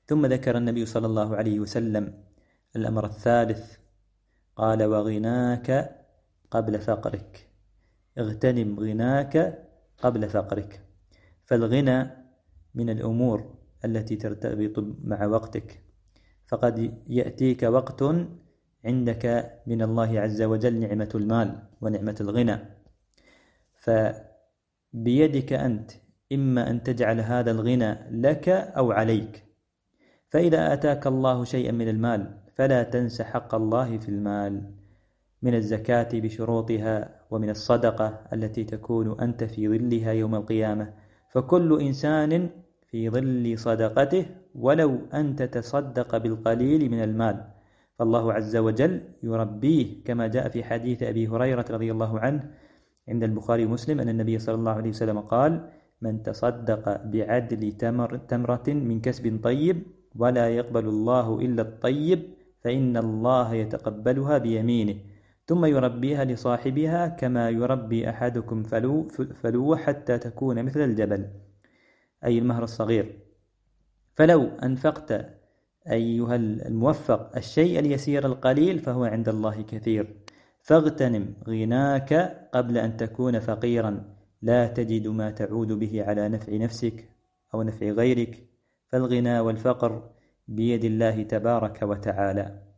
ثم ذكر النبي صلى الله عليه وسلم الأمر الثالث، قال: وغناك قبل فقرك، اغتنم غناك قبل فقرك. فالغنى من الأمور التي ترتبط مع وقتك، فقد يأتيك وقت عندك من الله عز وجل نعمة المال ونعمة الغنى، فبيدك أنت إما أن تجعل هذا الغنى لك أو عليك. فإذا آتاك الله شيئا من المال فلا تنس حق الله في المال، من الزكاة بشروطها، ومن الصدقة التي تكون أنت في ظلها يوم القيامة، فكل إنسان في ظل صدقته ولو أن تتصدق بالقليل من المال، فالله عز وجل يربيه، كما جاء في حديث أبي هريرة رضي الله عنه عند البخاري ومسلم أن النبي صلى الله عليه وسلم قال: من تصدق بعدل تمرة من كسب طيب ولا يقبل الله إلا الطيب فإن الله يتقبلها بيمينه، ثم يربيها لصاحبها كما يربي أحدكم فلو حتى تكون مثل الجبل، أي المهر الصغير. فلو أنفقت أيها الموفق الشيء اليسير القليل فهو عند الله كثير. فاغتنم غناك قبل أن تكون فقيرا لا تجد ما تعود به على نفع نفسك أو نفع غيرك، فالغنى والفقر بيد الله تبارك وتعالى.